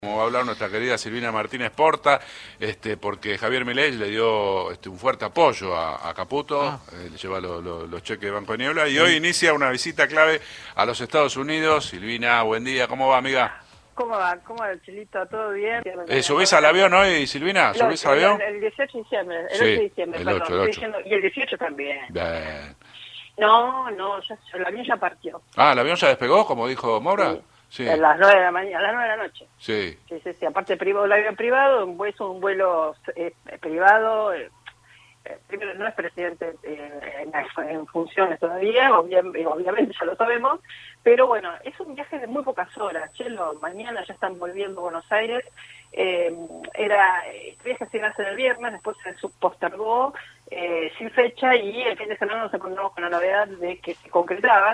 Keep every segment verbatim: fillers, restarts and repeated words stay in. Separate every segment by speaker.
Speaker 1: Como va a hablar nuestra querida Silvina Martínez Porta, este, porque Javier Milei le dio este, un fuerte apoyo a, a Caputo,
Speaker 2: Ah,
Speaker 1: eh, le lleva lo- lo- los cheques de Banco de Niebla, y hoy
Speaker 2: sí.
Speaker 1: inicia una visita clave a los Estados Unidos. Silvina, buen día, ¿cómo va, amiga?
Speaker 3: ¿Cómo va? ¿Cómo va el Chilito? ¿Todo bien?
Speaker 1: Eh, ¿Subís al avión hoy, Silvina?
Speaker 3: El
Speaker 1: ¿Subís
Speaker 3: ocho,
Speaker 1: al
Speaker 3: el,
Speaker 1: avión?
Speaker 3: el dieciocho de diciembre, el ocho de
Speaker 1: Sí,
Speaker 3: diciembre,
Speaker 1: el
Speaker 3: perdón,
Speaker 1: ocho, el
Speaker 3: estoy
Speaker 1: ocho.
Speaker 3: diciendo, y el dieciocho también.
Speaker 1: Bien.
Speaker 3: No, no, ya, el avión ya partió.
Speaker 1: Ah, ¿el avión ya despegó, como dijo Maura?
Speaker 3: Sí.
Speaker 1: Sí,
Speaker 3: A las nueve de la mañana, a las nueve de la noche.
Speaker 1: sí.
Speaker 3: Sí, sí, sí. Aparte privado, el avión privado, un vuelo, un vuelo eh, privado. Eh, eh, primero, no es presidente eh, en, en funciones todavía, obvia- obviamente ya lo sabemos, pero bueno, es un viaje de muy pocas horas. Chelo, mañana ya están volviendo a Buenos Aires. Eh, era este viaje se iba a hacer el viernes, después se sub- postergó eh, sin fecha, y el fin de semana nos encontramos con la novedad de que se concretaba.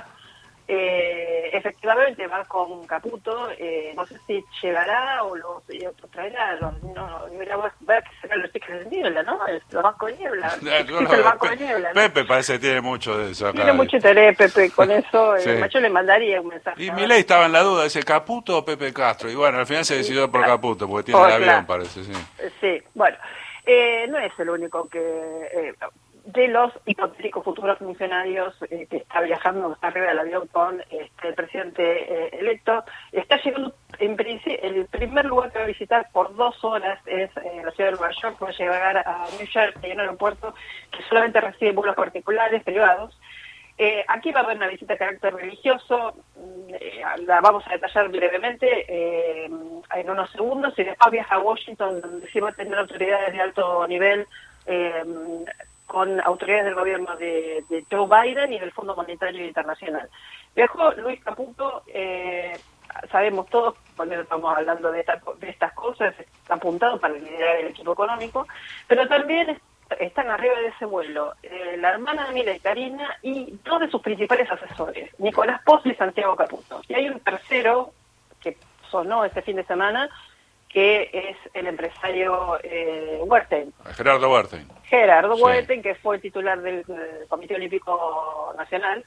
Speaker 3: Eh, efectivamente va con Caputo, eh, no sé si llegará o lo, lo traerá, los, no, no, mira, vos ver que serán los chicos de niebla, ¿no? El, los bancos de niebla,
Speaker 1: Yo
Speaker 3: es el
Speaker 1: lo-
Speaker 3: banco
Speaker 1: Pe-
Speaker 3: de niebla, ¿no?
Speaker 1: Pepe parece que tiene mucho de eso acá.
Speaker 3: Tiene mucho interés, Pepe, con eso,
Speaker 1: Sí.
Speaker 3: eh, yo le mandaría un mensaje.
Speaker 1: Y
Speaker 3: ¿no?
Speaker 1: Milei estaba en la duda, dice Caputo o Pepe Castro. Y bueno, al final se decidió por Caputo, porque tiene
Speaker 3: Oh,
Speaker 1: el avión,
Speaker 3: claro.
Speaker 1: parece, sí.
Speaker 3: Sí, bueno, eh, no es el único que... Eh, de los hipotéticos futuros funcionarios eh, que está viajando, que está arriba del avión con este, el presidente eh, electo, está llegando, en principio, el primer lugar que va a visitar por dos horas es eh, la ciudad de Nueva York. Va a llegar a New Jersey, en un aeropuerto que solamente recibe vuelos particulares, privados. Eh, aquí va a haber una visita de carácter religioso, eh, la vamos a detallar brevemente eh, en unos segundos, y después viaja a Washington, donde sí va a tener autoridades de alto nivel, eh, con autoridades del gobierno de, de Joe Biden y del Fondo Monetario Internacional. Viajó Luis Caputo, eh, sabemos todos, cuando estamos hablando de, esta, de estas cosas, está apuntado para liderar el equipo económico, pero también es, están arriba de ese vuelo eh, la hermana de Milei, Karina, y dos de sus principales asesores, Nicolás Pozzi y Santiago Caputo. Y hay un tercero que sonó este fin de semana, que es el empresario eh, Wertheim.
Speaker 1: Gerardo Wertheim.
Speaker 3: Gerardo
Speaker 1: Sí.
Speaker 3: Wertheim, que fue titular del, del Comité Olímpico Nacional,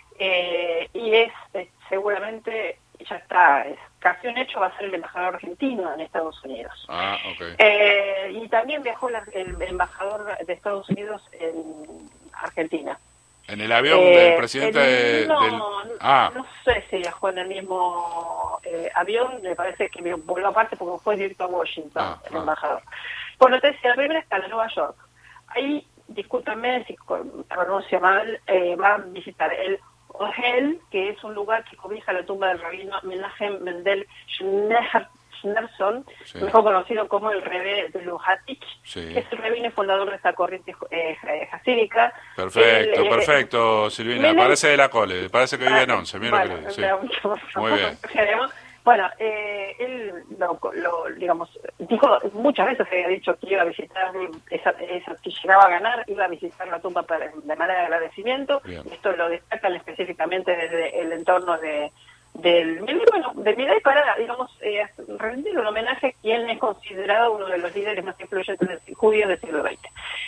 Speaker 3: eh, y es eh, seguramente, ya está, es casi un hecho, va a ser el embajador argentino en Estados Unidos.
Speaker 1: Ah, ok.
Speaker 3: Eh, y también viajó la- el embajador deEstados Unidos en Argentina.
Speaker 1: En el avión
Speaker 3: Eh,
Speaker 1: del presidente
Speaker 3: el-
Speaker 1: de-
Speaker 3: no,
Speaker 1: del... Ah,
Speaker 3: no sé si viajó en el mismo eh, avión, me parece que voló aparte porque fue directo a Washington,
Speaker 1: Ah,
Speaker 3: el
Speaker 1: ah.
Speaker 3: embajador. Bueno, te decía, la primera está en Nueva York. Ahí, discúlpenme si con- pronuncio mal, eh, va a visitar el Ohel, que es un lugar que cobija la tumba del rabino Menachem Mendel Schneer- Schneerson,
Speaker 1: Sí.
Speaker 3: mejor conocido como el Rebbe de Lujatich,
Speaker 1: Sí.
Speaker 3: que es el rabino y fundador de esta corriente eh, jasídica.
Speaker 1: perfecto,
Speaker 3: El, eh,
Speaker 1: perfecto, Silvina.
Speaker 3: Milei-
Speaker 1: Parece de la Cole, parece que vive en
Speaker 3: Ah,
Speaker 1: once, mira
Speaker 3: bueno,
Speaker 1: lo que dice.
Speaker 3: me da
Speaker 1: Sí.
Speaker 3: mucho gusto.
Speaker 1: Muy bien.
Speaker 3: Bueno, eh, él, lo, lo, digamos, dijo, muchas veces había dicho que iba a visitar, esa, esa, si llegaba a ganar, iba a visitar la tumba para, de manera de agradecimiento.
Speaker 1: Bien.
Speaker 3: Esto lo destacan específicamente desde el entorno de del bueno, de Milei para, digamos, eh, rendir un homenaje a quien es considerado uno de los líderes más influyentes del- judíos del siglo veinte.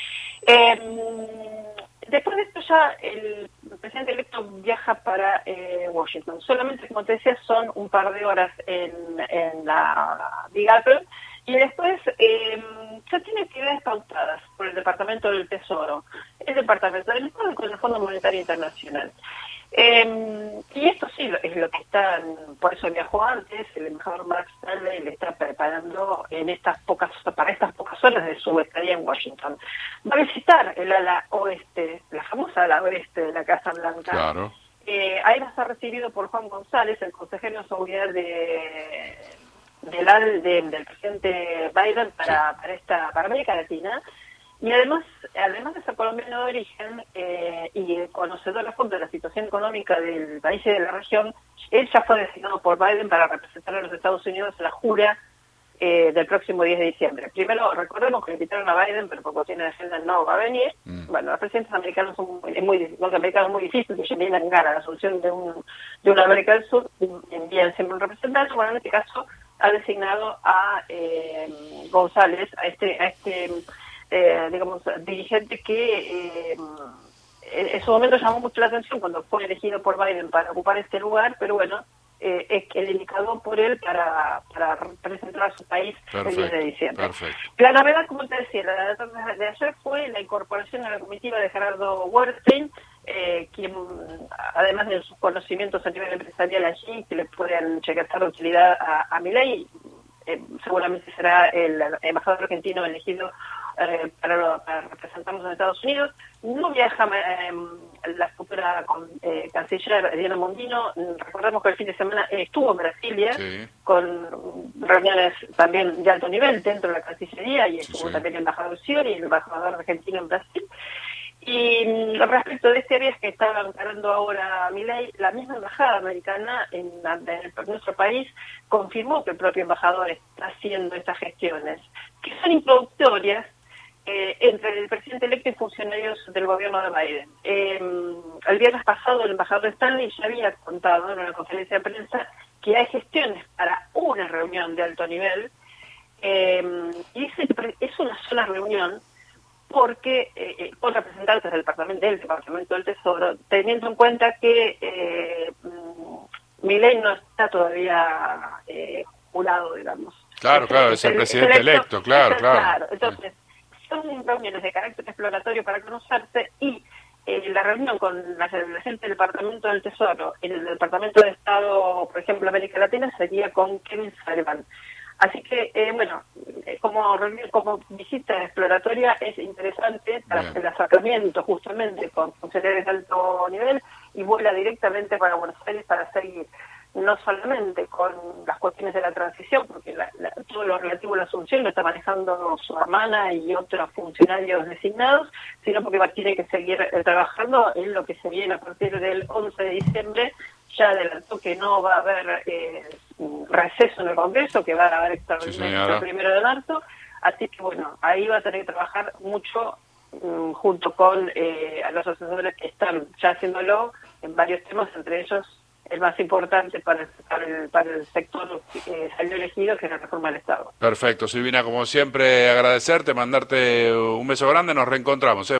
Speaker 3: Eh, después de esto ya el presidente electo viaja para eh, Washington. Solamente, como te decía, son un par de horas en, en la Big Apple, y después eh, ya tiene actividades pautadas por el Departamento del Tesoro, el Departamento del Estado y con el Fondo Monetario Internacional. Eh, y esto sí es lo que están, por eso viajó antes, el embajador Mark Stanley le está preparando en estas pocas, para estas pocas horas de su estadía en Washington. Va a visitar el ala oeste, la famosa ala oeste de la Casa Blanca.
Speaker 1: Claro.
Speaker 3: Eh, ahí va a ser recibido por Juan González, el consejero de seguridad de, del, al- de- del presidente Biden para,
Speaker 1: Sí.
Speaker 3: para esta para América Latina. Y además, además de ser colombiano de origen eh, y conocedor a fondo de la situación económica del país y de la región, él ya fue designado por Biden para representar a los Estados Unidos en la jura eh, del próximo diez de diciembre. Primero, recordemos que invitaron a Biden, pero porque tiene agenda no va a venir.
Speaker 1: Mm.
Speaker 3: Bueno, los presidentes americanos son muy, es muy, los americanos es muy difícil que ellos vienen a la solución de, un, de una América del Sur, envían siempre un representante. Bueno, en este caso ha designado a eh, González, a este... A este Eh, digamos, dirigente que eh, en, en su momento llamó mucho la atención cuando fue elegido por Biden para ocupar este lugar, pero bueno, eh, es el indicado por él para, para representar a su país
Speaker 1: perfecto,
Speaker 3: el diez de diciembre.
Speaker 1: Perfecto.
Speaker 3: La novedad, como te decía, la de, de ayer fue la incorporación a la comitiva de Gerardo Wertheim, eh, quien, además de sus conocimientos a nivel empresarial allí, que le pueden llegar a utilidad a, a Milei, eh, seguramente será el embajador argentino elegido eh, para, para representarnos en Estados Unidos. No viaja eh, la futura con, eh, canciller Diana Mondino. Recordemos que el fin de semana estuvo en Brasilia, sí, con reuniones también de alto nivel dentro de la Cancillería, y estuvo sí, sí. también el embajador Scioli, el embajador argentino en Brasil. Y respecto de este viaje que está encarando ahora Milei, la misma embajada americana en, en nuestro país confirmó que el propio embajador está haciendo estas gestiones, que son introductorias eh, entre el presidente electo y funcionarios del gobierno de Biden. Eh, el viernes pasado el embajador Stanley ya había contado en una conferencia de prensa que hay gestiones para una reunión de alto nivel, eh, y es, es una sola reunión, porque eh, con representantes del departamento del Departamento del Tesoro, teniendo en cuenta que eh, Milei no está todavía eh, jurado, digamos.
Speaker 1: Claro, es, claro, es el, el presidente electo, electo claro, claro. claro.
Speaker 3: Entonces, son reuniones de carácter exploratorio para conocerse, y eh, la reunión con la gente del Departamento del Tesoro en el Departamento de Estado, por ejemplo, América Latina, sería con Kevin Sullivan. Así que, eh, bueno, como, como visita exploratoria es interesante para Bien. el acercamiento justamente con funcionarios de alto nivel, y vuela directamente para Buenos Aires para seguir no solamente con las cuestiones de la transición, porque la, la, todo lo relativo a la asunción lo está manejando su hermana y otros funcionarios designados, sino porque va, tiene que seguir eh, trabajando en lo que se viene a partir del once de diciembre. Ya adelantó que no va a haber eh, receso en el Congreso, que va a haber extraordinario sí, el primero de marzo, así que bueno, ahí va a tener que trabajar mucho um, junto con eh, a los asesores que están ya haciéndolo en varios temas, entre ellos el más importante para el, para el, para el sector que salió elegido, que es la reforma del Estado.
Speaker 1: Perfecto, Silvina, como siempre agradecerte, mandarte un beso grande, nos reencontramos. ¿eh?